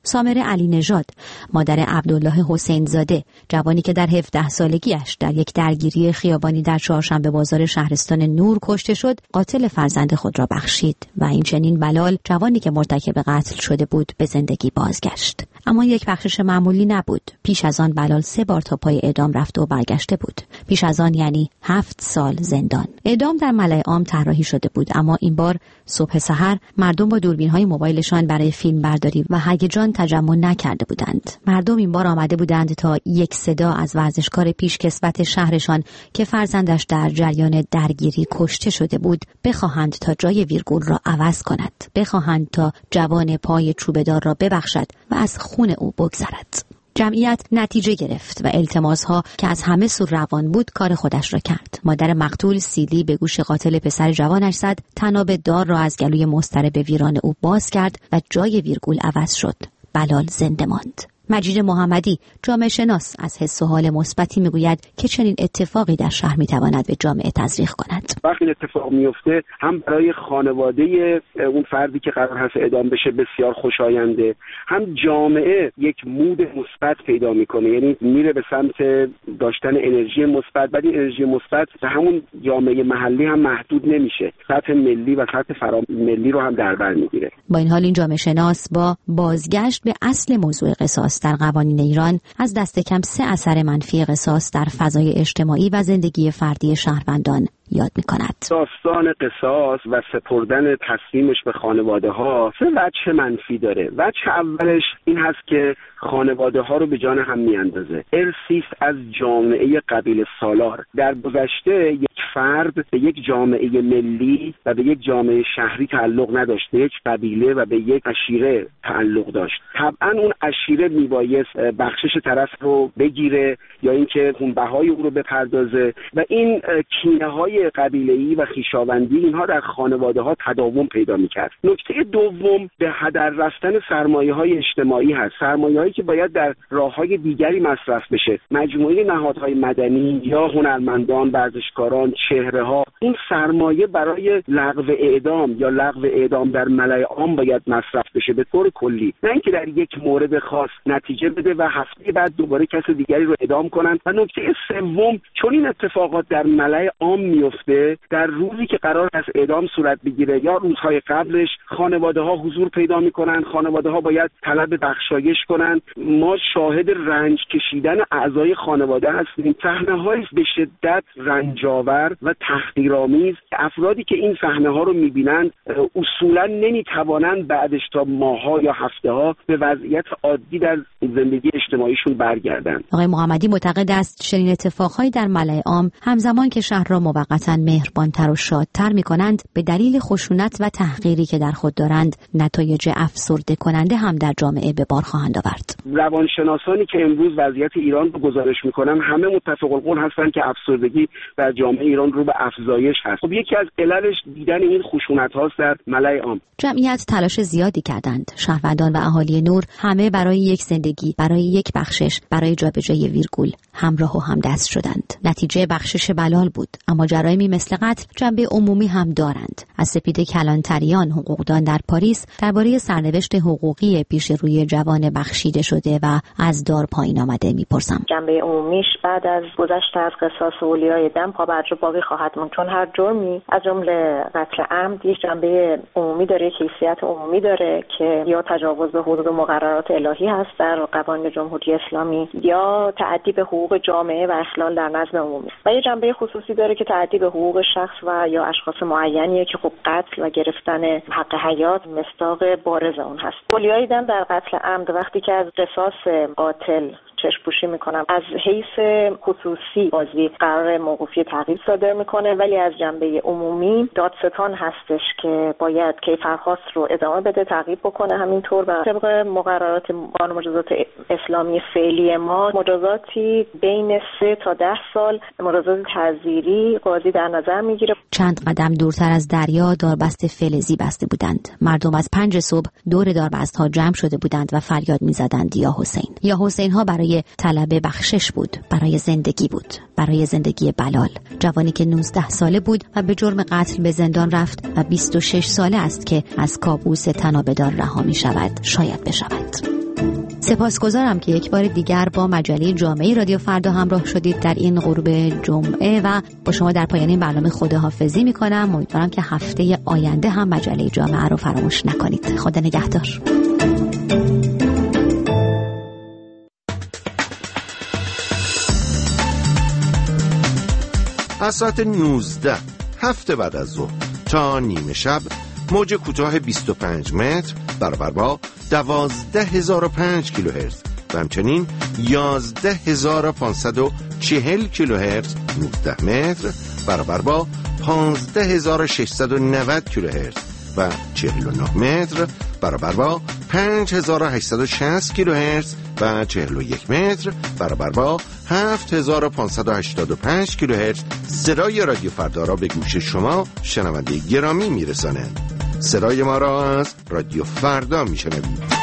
سامره علی نژاد، مادر عبدالله حسین زاده، جوانی که در 17 سالگیش در یک درگیری خیابانی در چهارشنبه بازار شهرستان نور کشته شد، قاتل فرزند خود را بخشید و این چنین بلال، جوانی که مرتکب قتل شده بود، به زندگی بازگشت. اما یک بخشش معمولی نبود. پیش از آن بلال 3 بار تا پای اعدام رفته و برگشته بود. پیش از آن یعنی 7 سال زندان. اعدام در ملأ عام طراحی شده بود، اما این بار صبح سحر مردم با دوربین‌های موبایلشان برای فیلم برداری و هیجان تجمع نکرده بودند. مردم این بار آمده بودند تا یک صدا از ورزشکار پیشکسوت شهرشان که فرزندش در جریان درگیری کشته شده بود بخواهند تا جای ویرگول را عوض کند، بخواهند تا جوان پای چوبه‌دار را ببخشد و از خون او بگذرد. جمعیت نتیجه گرفت و التماس‌ها که از همه سو روان بود کار خودش را کرد. مادر مقتول سیلی به گوش قاتل پسر جوانش زد، طناب دار را از گلوی مضطرب ویران او باز کرد و جای ویرگول عوض شد. بلال زنده ماند. مجید محمدی، جامعه شناس، از حس و حال مثبتی میگوید که چنین اتفاقی در شهر میتواند به جامعه تزریق کند. وقتی این اتفاق میفته هم برای خانواده اون فردی که قرار هست اعدام بشه بسیار خوشاینده، هم جامعه یک مود مثبت پیدا میکنه، یعنی میره به سمت داشتن انرژی مثبت. بعد این انرژی مثبت به همون جامعه محلی هم محدود نمیشه، سطح ملی و سطح فراملی رو هم در بر میگیره. با این حال این جامعه شناس با بازگشت به اصل موضوع قصاص در قوانین ایران از دست کم 3 اثر منفی قصاص در فضای اجتماعی و زندگی فردی شهروندان یاد می‌کند. داستان قصاص و سپردن تصمیمش به خانواده‌ها 3 وجه منفی داره. وجه اولش این هست که خانواده‌ها رو به جان هم میاندازه. ارثی از جامعه قبیله سالار. در گذشته یک فرد به یک جامعه ملی و به یک جامعه شهری تعلق نداشت، به یک قبیله و به یک عشیره تعلق داشت. طبعا اون عشیره میبایست بخشش طرف رو بگیره یا اینکه خونبهای او رو بپردازه و این کینه‌های قبیله‌ای و خویشاوندی اینها در خانواده‌ها تداوم پیدا می‌کرد. نکته دوم به هدر رفتن سرمایه‌های اجتماعی هست، سرمایه‌هایی که باید در راه‌های دیگری مصرف بشه. مجموعه نهادهای مدنی یا هنرمندان، ورزشکاران، چهره‌ها، این سرمایه برای لغو اعدام یا لغو اعدام در ملأ عام باید مصرف بشه به طور کلی، نه اینکه در یک مورد خاص نتیجه بده و هفته بعد دوباره کس دیگری رو اعدام کنند. و نکته سوم، چون این اتفاقات در ملأ عام میفته، در روزی که قرار است اعدام صورت بگیره یا روزهای قبلش خانواده‌ها حضور پیدا می‌کنند، خانواده‌ها باید طلب بخشایش کنند. ما شاهد رنج کشیدن اعضای خانواده هستیم. صحنه‌های به شدت رنجاور و تحقیرآمیز. افرادی که این صحنه‌ها رو می‌بینند اصولاً نمی‌توانند بعدش تا ماه‌ها یا هفته‌ها به وضعیت عادی در زندگی اجتماعیشون برگردند. آقای محمدی معتقد است چنین اتفاقهایی در ملأ عام همزمان که شهر را موقتاً مهربانتر و شادتر می‌کنند، به دلیل خشونت و تحقیری که در خود دارند نتایج افسرده کننده هم در جامعه به بار خواهند آورد. روانشناسانی که امروز وضعیت ایران رو گزارش می‌کنن همه متفق القول هستند که افسردگی در جامعه ایران رو به افزایش هست. خب یکی از عللش دیدن این خشونت‌هاست در ملأ عام. جمعیت تلاش زیادی کردند. شهروندان و اهالی نور همه برای یک زندگی، برای یک بخشش، برای جابجایی ویرگول همراه و همدست شدند. نتیجه بخشش بلال بود، اما جرایمی مثل قتل جنبه عمومی هم دارند. از سپیده کلانتریان، حقوقدان در پاریس، درباره سرنوشت حقوقی پیش روی جوان بخشیده شده و از دار پایین آمده میپرسم. جنبه عمومیش بعد از گذشت از قصاص اولیای دم پابرجا باقی خواهد موند، چون هر جرمی از جمله قتل عمد یک جنبه عمومی داره، یک حیثیت عمومی داره که یا تجاوز به حدود مقررات الهی هست در قوانین جمهوری اسلامی یا تعدی به حقوق جامعه و اخلال در نظم عمومی، و یه جنبه خصوصی داره که تعدی به حقوق شخص و یا اشخاص معینیه که خب قتل و گرفتن حق حیات مصداق بارز اون هست. اولیای دم در قتل عمد وقتی که از قصاص قاتل چشم پوشی میکنم، از حیث خصوصی قاضی قرار موقوفی تعقیب صادر میکنه، ولی از جنبه عمومی دادستان هستش که باید کیفرخواست رو ادامه بده، تعقیب بکنه. همینطور و طبق مقررات قانون مجازات اسلامی فعلی ما مجازاتی بین 3 تا 10 سال مجازات تعزیری قاضی در نظر میگیره. چند قدم دورتر از دریا داربست فلزی بسته بودند. مردم از 5 صبح دور داربست‌ها جمع شده بودند و فریاد می‌زدند یا حسین. یا حسین ها برای طلب بخشش بود، برای زندگی بود، برای زندگی بلال، جوانی که 19 ساله بود و به جرم قتل به زندان رفت و 26 ساله است که از کابوس طنابدار رها می شود، شاید بشود. سپاسگزارم که یک بار دیگر با مجله جامعه رادیو فردا همراه شدید در این غروب جمعه و با شما در پایان این برنامه خداحافظی میکنم. امیدوارم که هفته آینده هم مجله جامعه رو فراموش نکنید. خدا نگهدار. از ساعت 19 هفته بعد از ظهر تا نیمه شب موج کوتاه 25 متر برابر با 12005 کیلوهرتز و همچنین 11540 کیلوهرتز 19 متر برابر با 15690 کیلوهرتز و 49 متر برابر با 5860 کیلوهرتز و 41 متر برابر با 7585 کیلوهرتز صدای رادیو فردا را به گوش شما شنونده گرامی میرسانند. صدای ما را از رادیو فردا میشنوید.